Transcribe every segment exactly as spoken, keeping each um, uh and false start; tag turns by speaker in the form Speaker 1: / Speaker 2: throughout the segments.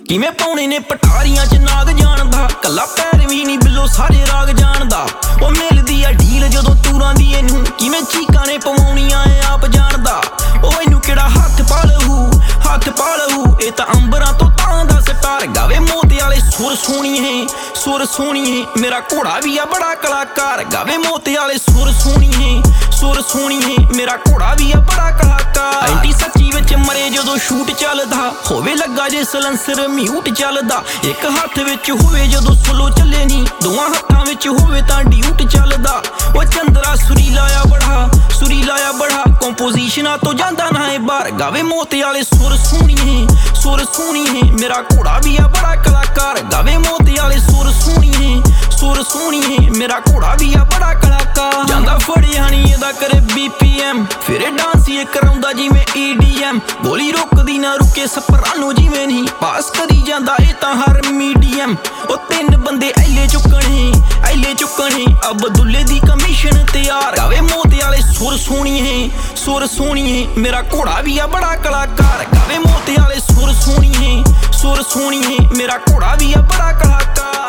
Speaker 1: ਕਿਵੇਂ ਪਾਉਣੇ ਨੇ ਪਟਾਰੀਆਂ ਚ ਨਾਗ ਜਾਣਦਾ, ਕੱਲਾ ਪੈਰ ਵੀ ਨਹੀਂ ਬਿੱਲੋ ਸਾਰੇ ਰਾਗ ਜਾਣਦਾ। ਉਹ ਮਿਲਦੀ ਆ ਢੀਲ ਜਦੋਂ ਤੂਰਾਂ ਦੀ ਇਹਨੂੰ, ਕਿਵੇਂ ਚੀਕਾਂ ਨੇ ਪਵਾਉਣੀਆਂ ਏ ਆਪ ਜਾਣਦਾ। ਉਹ ਇਹਨੂੰ ਕਿਹੜਾ ਹੱਥ ਪਾ ਲਹੂ ਹੱਥ ਪਾ ਲਹੂ, ਇਹ ਤਾਂ ਅੰਬਰਾਂ ਤੋਂ ਤਾਂ ਦਾ ਸਟਾਰ ਗਾਵੇ ਮੋਤੀ ਵਾਲੇ ਸੁਰ ਸੋਹਣੀਏ ਸੁਰ ਸੋਹਣੀਏ। ਮੇਰਾ ਘੋੜਾ ਵੀ ਆ ਬੜਾ ਕਲਾਕਾਰ ਗਾਵੇ ਮੋਤੀ ਵਾਲੇ ਸੁਰ ਸੋਹਣੀਏ ਸੁਰ ਸੋਹਣੀਏ। ਮੇਰਾ ਘੋੜਾ ਵੀ ਆ ਬੜਾ ਕਲਾਕਾਰ। ਐਂਟੀ ਸੱਚੀ ਵਿੱਚ ਮਰੇ ਜਦੋਂ ਸ਼ੂਟ ਚੱਲਦਾ, ਹੋਵੇ ਲੱਗਾ ਜੇ ਸਲੈਂਸਰ ਮਿਊਟ ਚੱਲਦਾ। ਇੱਕ ਹੱਥ ਵਿੱਚ ਹੋਵੇ ਜਦੋਂ ਸਲੋ ਚੱਲੇ ਨੀ, ਦੋਵਾਂ ਹੱਥਾਂ ਵਿੱਚ ਹੋਵੇ ਤਾਂ ਡਿਊਟ ਚੱਲਦਾ। ਉਹ ਚੰਦਰਾ ਸੁਰੀਲਾ ਆ ਬੜਾ ਸੁਰੀਲਾ ਆ ਬੜਾ, ਕੰਪੋਜੀਸ਼ਨਾਂ ਤੋਂ ਜਾਂਦਾ ਨਾ ਇਹ ਬਾਹਰ ਗਾਵੇ ਮੋਤੀ ਵਾਲੇ ਸੁਰ ਸੋਹਣੀਏ ਸੁਰ ਸੋਹਣੀਏ। ਮੇਰਾ ਘੋੜਾ ਵੀ ਆ ਬੜਾ ਕਲਾਕਾਰ ਗਾਵੇ ਮੋਤੀ ਵਾਲੇ ਸੁਰ ਸੋਹਣੀਏ ਸੁਰ ਸੋਹਣੀਏ। ਮੇਰਾ ਘੋੜਾ ਵੀ ਆ ਬੜਾ ਕਲਾਕਾਰ। ਜਾਂਦਾ ਫੜਿਆ ਨੀ ਇਹਦਾ ਕਰੇ ਬੀ ਪੀ ਐਮ, ਫਿਰ ਡਾਂਸ ਇਹ ਕਰਾਉਂਦਾ ਜਿਵੇਂ ਈ ਡੀ ਐਮ। ਗੋਲੀ ਰੁਕਦੀ ਨਾ ਰੁਕੇ ਸਪਰਾਨੋ ਜਿਵੇਂ ਨਹੀਂ, ਪਾਸ ਕਰੀ ਜਾਂਦਾ ਇਹ ਤਾਂ ਹਰ ਮੀਡੀਅਮ। ਉਹ ਤਿੰਨ ਬੰਦੇ ਐਲੇ ਚੁੱਕਣੇ ਐਲੇ ਚੁੱਕਣੇ, ਅਬਦੁੱਲੇ ਦੀ ਕਮਿਸ਼ਨ ਤਿਆਰ ਗਾਵੇ ਮੋਤੀ ਵਾਲੇ ਸੁਰ ਸੋਹਣੀਏ ਸੁਰ ਸੋਹਣੀਏ। ਮੇਰਾ ਘੋੜਾ ਵੀ ਆ ਬੜਾ ਕਲਾਕਾਰ ਗਾਵੇ ਮੋਤੀ ਵਾਲੇ ਸੁਰ ਸੋਹਣੀਏ ਸੁਰ ਸੋਹਣੀਏ। ਮੇਰਾ ਘੋੜਾ ਵੀ ਆ ਬੜਾ ਕਲਾਕਾਰ।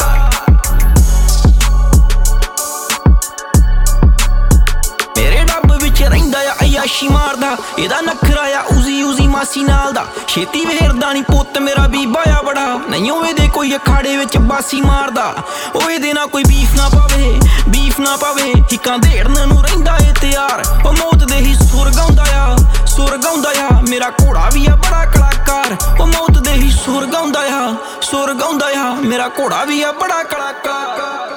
Speaker 1: ਮੇਰੇ ਡੱਬ ਵਿੱਚ ਰਹਿੰਦਾ ਆ ਅਯਾਸ਼ੀ ਮਾਰਦਾ, ਇਹਦਾ ਨਖਰਾ ਆ ਉਜ਼ੀ ਉਜ਼ੀ ਮਾਸੀ ਨਾਲ ਦਾ। ਛੇਤੀ ਵੇਰਦਾ ਨੀ ਪੁੱਤ ਮੇਰਾ ਬੀਬਾ ਆ ਬੜਾ, ਨਹੀਂ ਉਹ ਇਹਦੇ ਕੋਈ ਅਖਾੜੇ ਵਿੱਚ ਬਾਸੀ ਮਾਰਦਾ। ਉਹ ਇਹਦੇ ਨਾਲ ਕੋਈ ਬੀਫ ਨਾ ਪਾਵੇ ਬੀਫ ਨਾ ਪਾਵੇ, ਹਿੱਕਾਂ ਦੇੜਨ ਨੂੰ ਰਹਿੰਦਾ ਏ ਤਿਆਰ। ਉਹ ਮੌਤ ਦੇ ਹੀ ਸੁਰ ਗਾਉਂਦਾ ਆ ਸੁਰ ਗਾਉਂਦਾ ਆ। ਮੇਰਾ ਘੋੜਾ ਵੀ ਆ ਬੜਾ ਕਲਾਕਾਰ, ਉਹ ਮੌਤ ਦੇ ਹੀ ਸੁਰ ਗਾਉਂਦਾ ਆ ਸੁਰ ਗਾਉਂਦਾ ਆ। ਮੇਰਾ ਘੋੜਾ ਵੀ ਆ ਬੜਾ ਕਲਾਕਾਰ।